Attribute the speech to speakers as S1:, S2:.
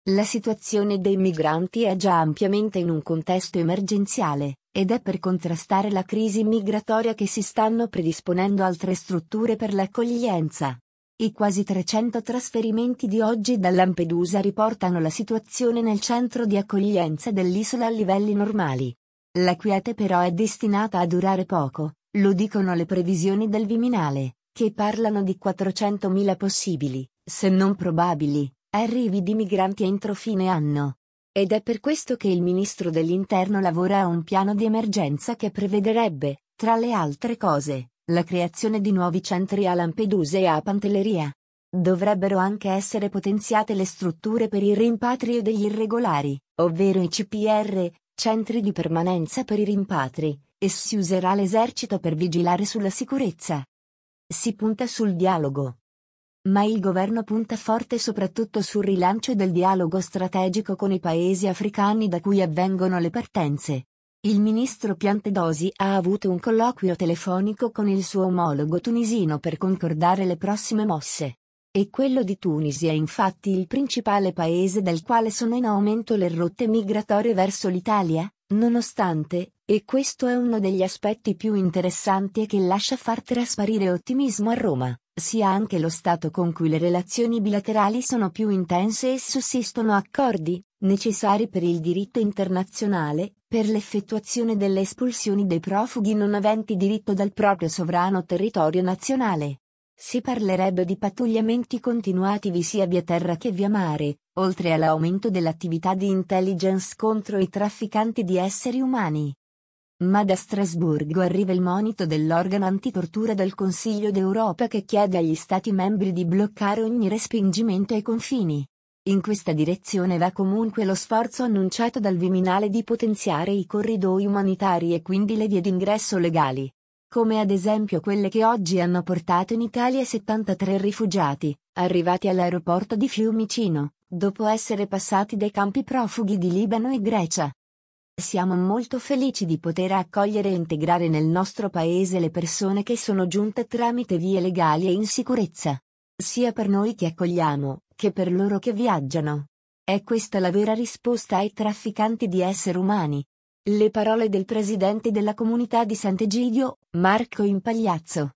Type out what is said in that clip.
S1: La situazione dei migranti è già ampiamente in un contesto emergenziale, ed è per contrastare la crisi migratoria che si stanno predisponendo altre strutture per l'accoglienza. I quasi 300 trasferimenti di oggi da Lampedusa riportano la situazione nel centro di accoglienza dell'isola a livelli normali. La quiete però è destinata a durare poco, lo dicono le previsioni del Viminale, che parlano di 400.000 possibili, se non probabili, arrivi di migranti entro fine anno. Ed è per questo che il ministro dell'Interno lavora a un piano di emergenza che prevederebbe, tra le altre cose, la creazione di nuovi centri a Lampedusa e a Pantelleria. Dovrebbero anche essere potenziate le strutture per il rimpatrio degli irregolari, ovvero i CPR, centri di permanenza per i rimpatri, e si userà l'esercito per vigilare sulla sicurezza. Si punta sul dialogo. Ma il governo punta forte soprattutto sul rilancio del dialogo strategico con i paesi africani da cui avvengono le partenze. Il ministro Piantedosi ha avuto un colloquio telefonico con il suo omologo tunisino per concordare le prossime mosse. E quello di Tunisi è infatti il principale paese dal quale sono in aumento le rotte migratorie verso l'Italia, nonostante, e questo è uno degli aspetti più interessanti e che lascia far trasparire ottimismo a Roma, sia anche lo stato con cui le relazioni bilaterali sono più intense e sussistono accordi, necessari per il diritto internazionale, per l'effettuazione delle espulsioni dei profughi non aventi diritto dal proprio sovrano territorio nazionale. Si parlerebbe di pattugliamenti continuativi sia via terra che via mare, oltre all'aumento dell'attività di intelligence contro i trafficanti di esseri umani. Ma da Strasburgo arriva il monito dell'organo antitortura del Consiglio d'Europa che chiede agli Stati membri di bloccare ogni respingimento ai confini. In questa direzione va comunque lo sforzo annunciato dal Viminale di potenziare i corridoi umanitari e quindi le vie d'ingresso legali. Come ad esempio quelle che oggi hanno portato in Italia 73 rifugiati, arrivati all'aeroporto di Fiumicino, dopo essere passati dai campi profughi di Libano e Grecia. Siamo molto felici di poter accogliere e integrare nel nostro paese le persone che sono giunte tramite vie legali e in sicurezza. Sia per noi che accogliamo, che per loro che viaggiano. È questa la vera risposta ai trafficanti di esseri umani. Le parole del presidente della comunità di Sant'Egidio, Marco Impagliazzo.